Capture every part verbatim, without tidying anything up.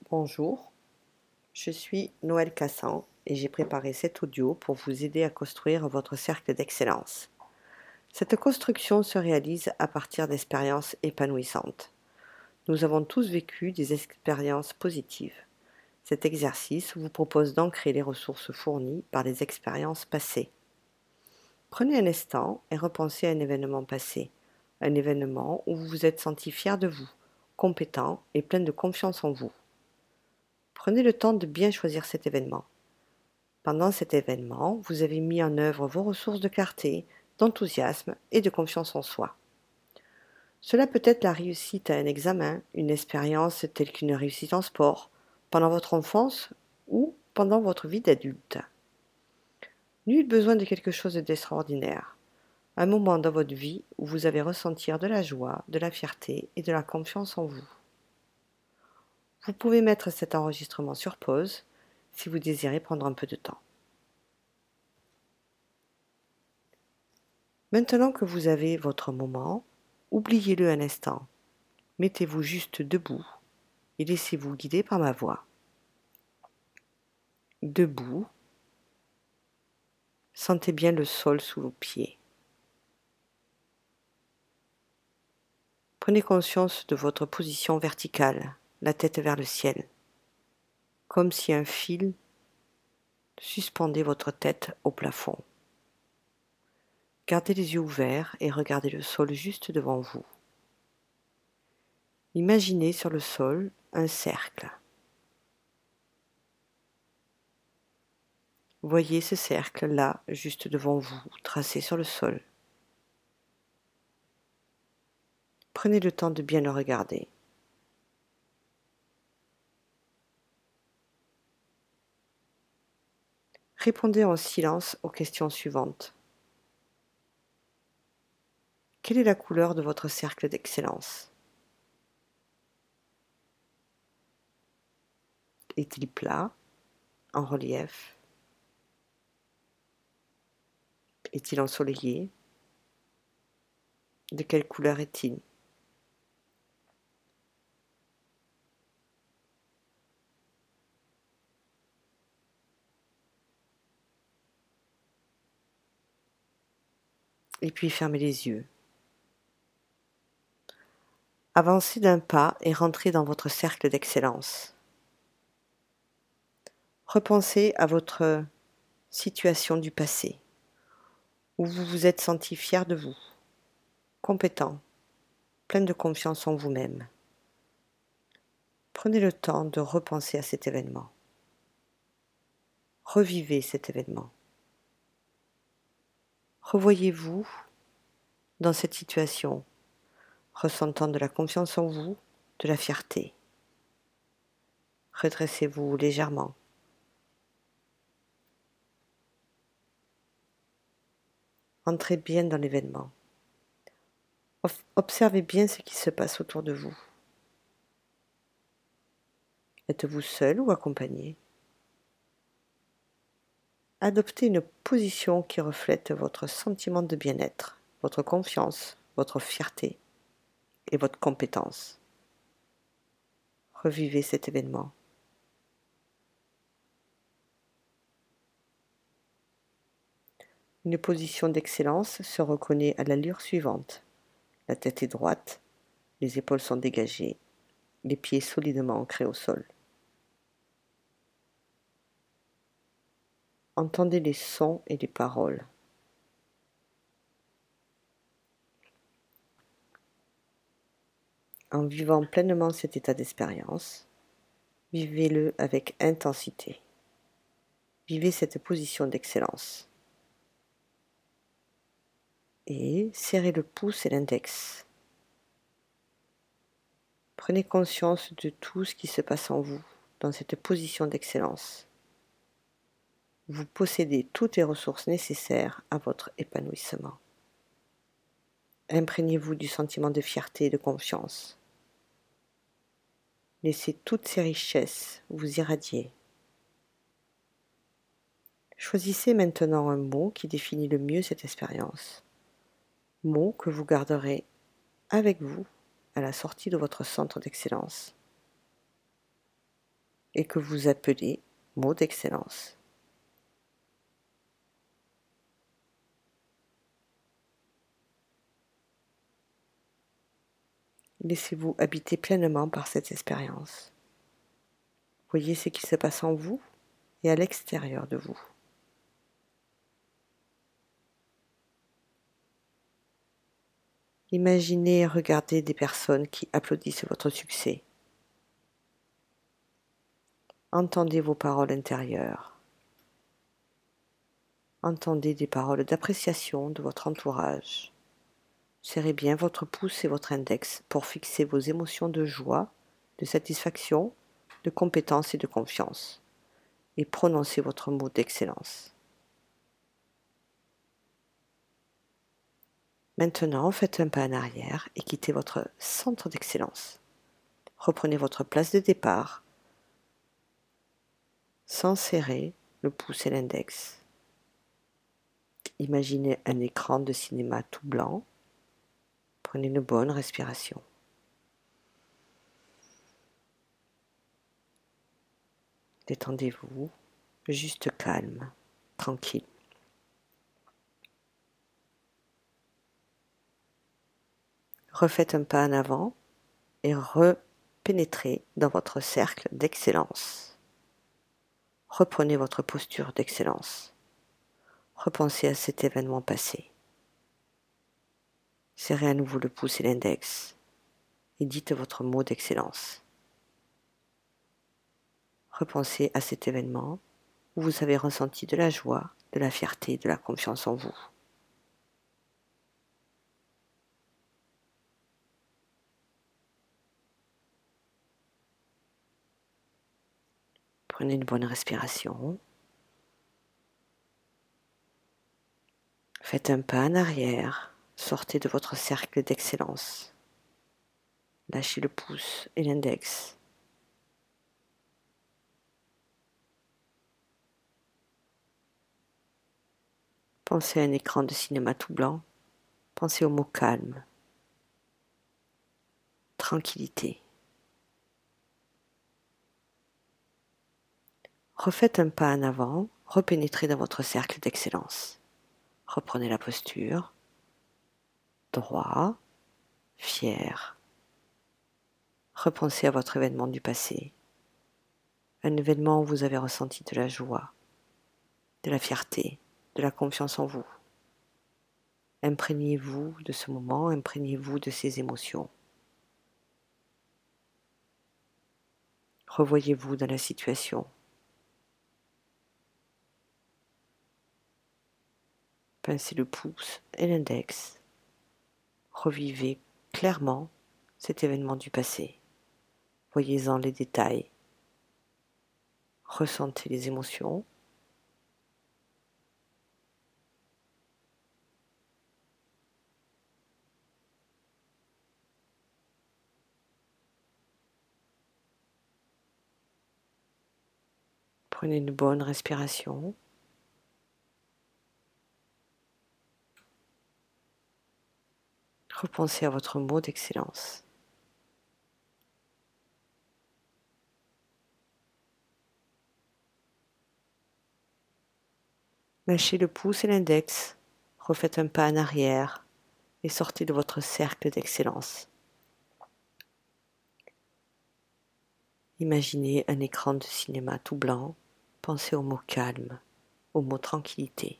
Bonjour, je suis Noël Cassan et j'ai préparé cet audio pour vous aider à construire votre cercle d'excellence. Cette construction se réalise à partir d'expériences épanouissantes. Nous avons tous vécu des expériences positives. Cet exercice vous propose d'ancrer les ressources fournies par les expériences passées. Prenez un instant et repensez à un événement passé, un événement où vous vous êtes senti fier de vous, compétent et plein de confiance en vous. Prenez le temps de bien choisir cet événement. Pendant cet événement, vous avez mis en œuvre vos ressources de clarté, d'enthousiasme et de confiance en soi. Cela peut être la réussite à un examen, une expérience telle qu'une réussite en sport, pendant votre enfance ou pendant votre vie d'adulte. Nul besoin de quelque chose d'extraordinaire. Un moment dans votre vie où vous avez ressentir de la joie, de la fierté et de la confiance en vous. Vous pouvez mettre cet enregistrement sur pause si vous désirez prendre un peu de temps. Maintenant que vous avez votre moment, oubliez-le un instant. Mettez-vous juste debout et laissez-vous guider par ma voix. Debout, sentez bien le sol sous vos pieds. Prenez conscience de votre position verticale, la tête vers le ciel, comme si un fil suspendait votre tête au plafond. Gardez les yeux ouverts et regardez le sol juste devant vous. Imaginez sur le sol un cercle. Voyez ce cercle là, juste devant vous, tracé sur le sol. Prenez le temps de bien le regarder. Répondez en silence aux questions suivantes. Quelle est la couleur de votre cercle d'excellence? Est-il plat, en relief? Est-il ensoleillé? De quelle couleur est-il? Et puis fermez les yeux. Avancez d'un pas et rentrez dans votre cercle d'excellence. Repensez à votre situation du passé, où vous vous êtes senti fier de vous, compétent, plein de confiance en vous-même. Prenez le temps de repenser à cet événement. Revivez cet événement. Revoyez-vous dans cette situation, ressentant de la confiance en vous, de la fierté. Redressez-vous légèrement. Entrez bien dans l'événement. Observez bien ce qui se passe autour de vous. Êtes-vous seul ou accompagné? Adoptez une position qui reflète votre sentiment de bien-être, votre confiance, votre fierté et votre compétence. Revivez cet événement. Une position d'excellence se reconnaît à l'allure suivante. La tête est droite, les épaules sont dégagées, les pieds solidement ancrés au sol. Entendez les sons et les paroles. En vivant pleinement cet état d'expérience, vivez-le avec intensité. Vivez cette position d'excellence. Et serrez le pouce et l'index. Prenez conscience de tout ce qui se passe en vous, dans cette position d'excellence. Vous possédez toutes les ressources nécessaires à votre épanouissement. Imprégnez-vous du sentiment de fierté et de confiance. Laissez toutes ces richesses vous irradier. Choisissez maintenant un mot qui définit le mieux cette expérience. Mot que vous garderez avec vous à la sortie de votre centre d'excellence. et que vous appelez mot d'excellence. Laissez-vous habiter pleinement par cette expérience. Voyez ce qui se passe en vous et à l'extérieur de vous. Imaginez et regardez des personnes qui applaudissent votre succès. Entendez vos paroles intérieures. Entendez des paroles d'appréciation de votre entourage. Serrez bien votre pouce et votre index pour fixer vos émotions de joie, de satisfaction, de compétence et de confiance. Et prononcez votre mot d'excellence. Maintenant, faites un pas en arrière et quittez votre centre d'excellence. Reprenez votre place de départ sans serrer le pouce et l'index. Imaginez un écran de cinéma tout blanc. Prenez une bonne respiration. Détendez-vous, juste calme, tranquille. Refaites un pas en avant et repénétrez dans votre cercle d'excellence. Reprenez votre posture d'excellence. Repensez à cet événement passé. Serrez à nouveau le pouce et l'index et dites votre mot d'excellence. Repensez à cet événement où vous avez ressenti de la joie, de la fierté, de la confiance en vous. Prenez une bonne respiration. Faites un pas en arrière. Sortez de votre cercle d'excellence. Lâchez le pouce et l'index. Pensez à un écran de cinéma tout blanc. Pensez au mot calme, tranquillité. Refaites un pas en avant, repénétrez dans votre cercle d'excellence. Reprenez la posture, droit, fier. Repensez à votre événement du passé, un événement où vous avez ressenti de la joie, de la fierté, de la confiance en vous. Imprégnez-vous de ce moment, imprégnez-vous de ces émotions. Revoyez-vous dans la situation. Pincez le pouce et l'index. Revivez clairement cet événement du passé. Voyez-en les détails. Ressentez les émotions. Prenez une bonne respiration. Repensez à votre mot d'excellence. Lâchez le pouce et l'index. Refaites un pas en arrière et sortez de votre cercle d'excellence. Imaginez un écran de cinéma tout blanc. Pensez au mot calme, au mot tranquillité.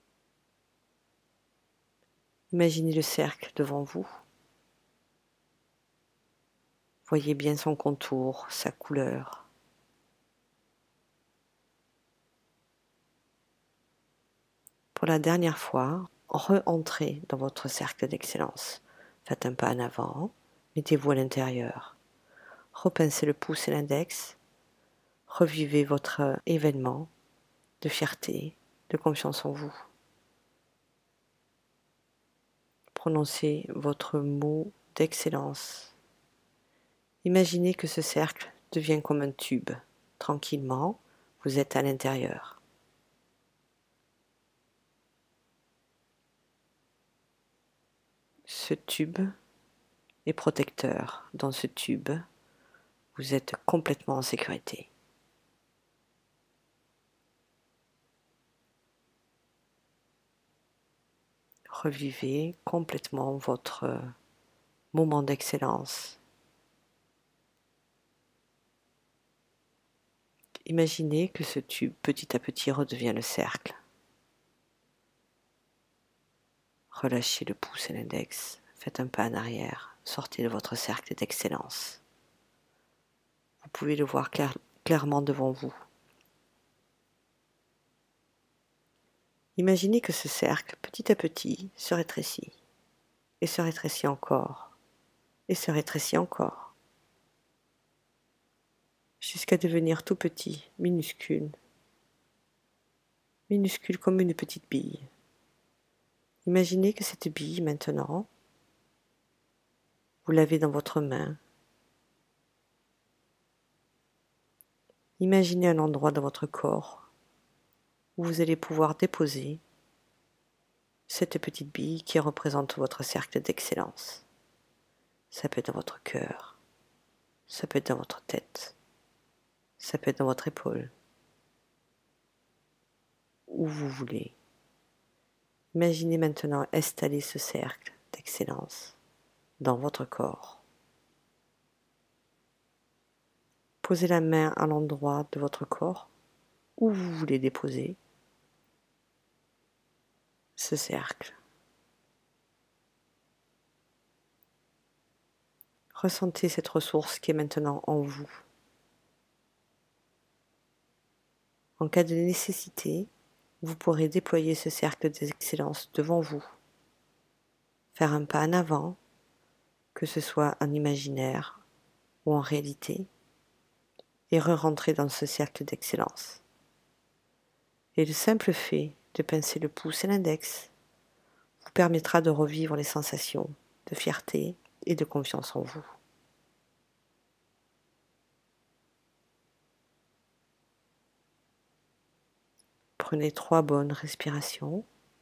Imaginez le cercle devant vous. Voyez bien son contour, sa couleur. Pour la dernière fois, re-entrez dans votre cercle d'excellence. Faites un pas en avant, mettez-vous à l'intérieur. Repincez le pouce et l'index. Revivez votre événement de fierté, de confiance en vous. Prononcez votre mot d'excellence. Imaginez que ce cercle devient comme un tube. Tranquillement, vous êtes à l'intérieur. Ce tube est protecteur. Dans ce tube, vous êtes complètement en sécurité. Revivez complètement votre moment d'excellence. Imaginez que ce tube petit à petit redevient le cercle. Relâchez le pouce et l'index, faites un pas en arrière, sortez de votre cercle d'excellence. Vous pouvez le voir clair, clairement devant vous. Imaginez que ce cercle, petit à petit, se rétrécit, et se rétrécit encore, et se rétrécit encore, jusqu'à devenir tout petit, minuscule, minuscule comme une petite bille. Imaginez que cette bille, maintenant, vous l'avez dans votre main. Imaginez un endroit dans votre corps où vous allez pouvoir déposer cette petite bille qui représente votre cercle d'excellence. Ça peut être dans votre cœur, ça peut être dans votre tête, ça peut être dans votre épaule, où vous voulez. Imaginez maintenant installer ce cercle d'excellence dans votre corps. Posez la main à l'endroit de votre corps où vous voulez déposer ce cercle. Ressentez cette ressource qui est maintenant en vous. En cas de nécessité, vous pourrez déployer ce cercle d'excellence devant vous, faire un pas en avant, que ce soit en imaginaire ou en réalité, et re-rentrer dans ce cercle d'excellence. Et le simple fait de pincer le pouce et l'index vous permettra de revivre les sensations de fierté et de confiance en vous. Prenez trois bonnes respirations.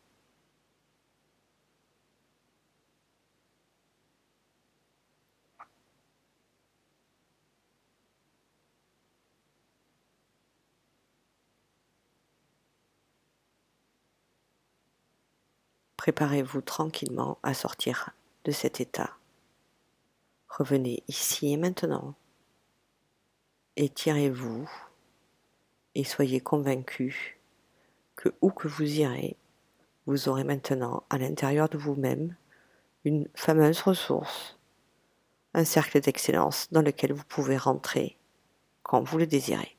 Préparez-vous tranquillement à sortir de cet état. Revenez ici et maintenant. Étirez-vous et soyez convaincus que où que vous irez, vous aurez maintenant à l'intérieur de vous-même une fameuse ressource, un cercle d'excellence dans lequel vous pouvez rentrer quand vous le désirez.